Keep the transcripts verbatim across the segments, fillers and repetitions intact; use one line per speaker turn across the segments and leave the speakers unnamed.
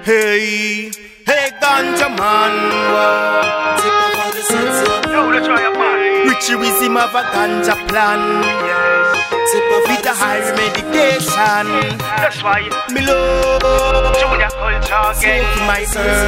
Hey, hey, ganja man, wow.
Yo, let's try a man.
Richie with him have a ganja plan.
Yes.
With a high medication.
That's why
me love
Junior culture again.
smoking my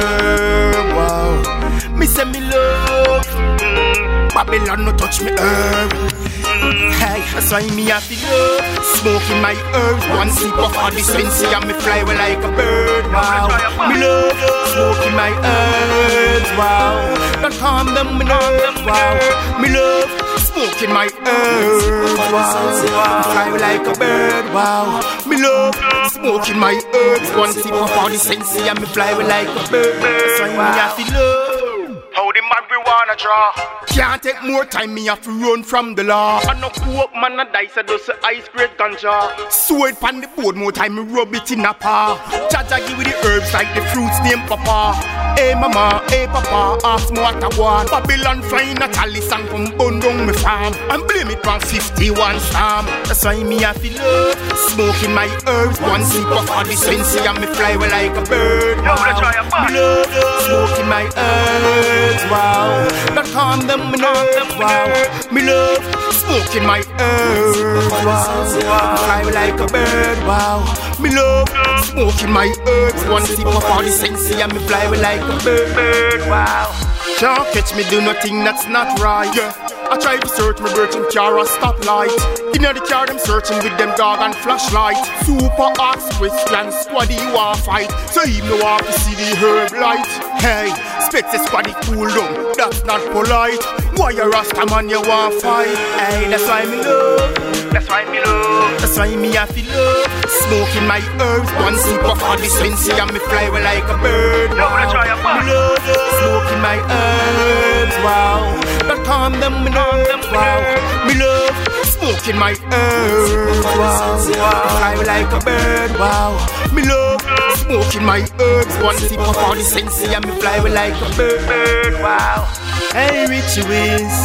herb, wow. Me say me love
Mm,
Babylon no touch me herb.
mm.
Hey, that's why me have to love smoking my herbs. One sip of all this fancy and me fly away like a bird. Wow, me love smoking my herbs. Wow, that calm them me nerves. Wow, me love smoking my herbs. Wow, fly away like a bird. Wow, me love smoking my herbs. One sip of all this fancy and me fly away like a bird. That's why me have to love.
How the marijuana draw?
Can't take more time, me have to run from the law.
I no coke man a dice, I do say ice grade ganja.
Sword pan the board, more time me rub it in a paw. Jaja give me the herbs like the fruits named Papa. Hey mama, hey papa, ask me what I want. Babylon flying a chalice and come burn down me farm. And blame it on fifty-one Psalm. That's why me have to love smoking my herbs. One sip of all this fancy and me fly away like a bird.
Yo, let's try a man.
Me love smoking my herbs, wow. That calm them me nerves, wow. Me love smoking my herbs, wow. Fly like a bird, wow. Me love smoking my herbs. One sip of all the sensei and me fly like a bird, bird, wow. Can't catch me do nothing that's not right. Yeah. I try to search my virgin car a stoplight. Inna the car them searching with them dog and flashlight. Super ass Christian squaddy want fight. So he no want to see the herb light. Hey, expect the squaddy cool down. That's not polite. Why you Rasta man you want fight? Hey, that's why me love.
That's why me love.
That's why me have to love smoking my herbs. One sip of all this fancy and me fly away like a bird.
Yo, let's try a
Me
man.
love smoking my herbs, wow. That calm them me nerves, wow. Me love smoking my herbs, wow. Fly like a bird, wow. Me love smoking my herbs. One sip of all this fancy and me fly away like a bird, bird, wow. Hey Richie Wiz,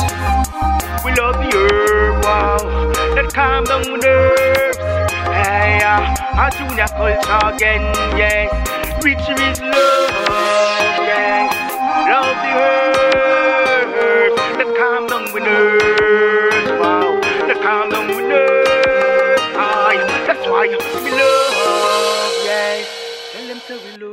We love the herb, wow. That calm down the nerves. Hey, uh, a junior culture again, yes. Richie is love, yes. Love the herb. That calm down the nerves, wow. That calm down the nerves. Aye, that's why we love, yes. Tell them to we love.